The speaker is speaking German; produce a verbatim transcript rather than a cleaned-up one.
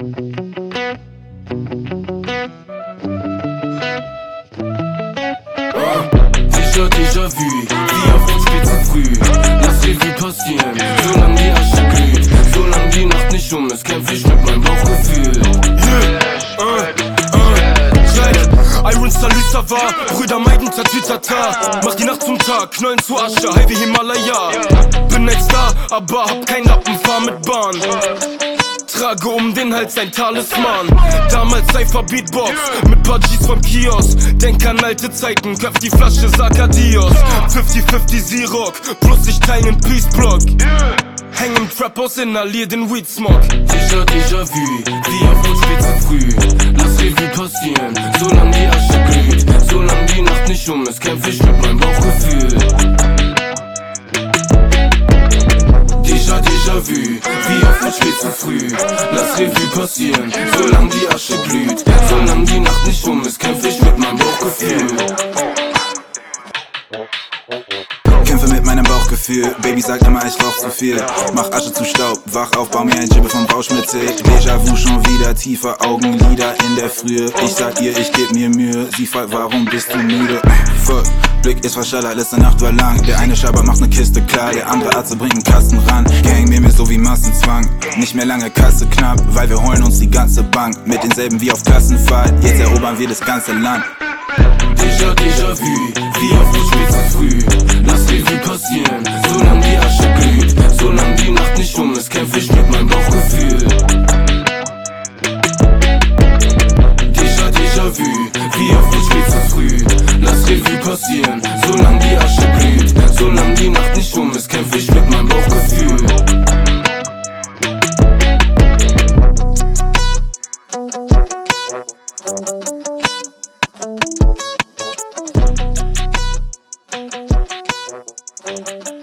Déjà, déjà vu, wie auf uns spät zu früh. Lass Revue passieren, solange die Asche glüht. Solange die Nacht nicht um ist, kämpf ich mit meinem Bauchgefühl. Yeah, uh, uh, Iron Salut, ça va, Brüder meiden Tatütata. Mach die Nacht zum Tag, Knollen zu Asche, High wie Himalaya. Bin ein Star, aber hab kein Lappen, fahr mit Bahn. Trage um den Hals ein Talisman. Damals Cypher Beatbox mit paar G's vom Kiosk. Denk an alte Zeiten, köpf die Flasche, sag Adios. fünfzig fünfzig Z-Rock, plus ich teil nen Peace-Block. Häng im Trap-Haus, inhalier den Weed-Smog. Déjà, déjà vu, wie auf uns spät zu früh. Lass Revue passieren, solange die Asche glüht. Solange die Nacht nicht um ist, kämpf ich mit meinem Bauchgefühl. Déjà, déjà vu, wie auf uns spät zu früh. Lass Revue passieren, solange die Asche glüht. Solange die Nacht nicht um ist, kämpf ich mit meinem Bauchgefühl. Kämpfe mit meinem Bauchgefühl, Baby sagt immer, ich rauch zu viel. Mach Asche zu Staub, wach auf, bau mir ein Jibbe vom Bauschmittel. Déjà-vu schon wieder, tiefer Augenlider in der Frühe. Ich sag ihr, ich geb mir Mühe, sie fragt, warum bist du müde? Fuck, Blick ist verschallert, letzte Nacht war lang. Der eine Schaber macht ne Kiste klar, der andere Arzt bringt einen Kasten ran. Gang mir mir so wie Massenzwang, nicht mehr lange Kasse knapp, weil wir holen uns die ganze Bank. Mit denselben wie auf Klassenfahrt, jetzt erobern wir das ganze Land. Déjà, déjà vu, wie auf uns spät zu früh. Lass Revue passieren, solange die Asche glüht. Solange die Nacht nicht um ist, kämpf ich mit meinem Bauchgefühl. Déjà, déjà vu, wie auf uns spät zu früh. Lass Revue passieren, solange die Asche glüht. Solange die Nacht nicht um ist, kämpf ich mit meinem Bauchgefühl. Thank you.